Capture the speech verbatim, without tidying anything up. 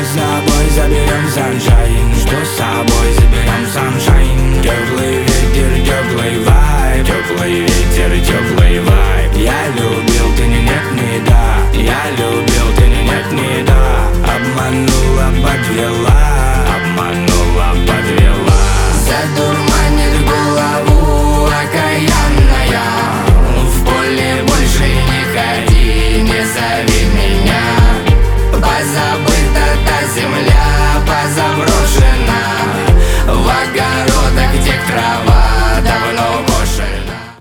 с собой заберем sunshine? Что с собой заберем sunshine? Теплый ветер, теплый вайб, теплый ветер, теплый